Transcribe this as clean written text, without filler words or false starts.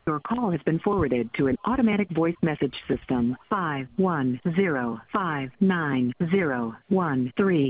Your call has been forwarded to an automatic voice message system. 510590113.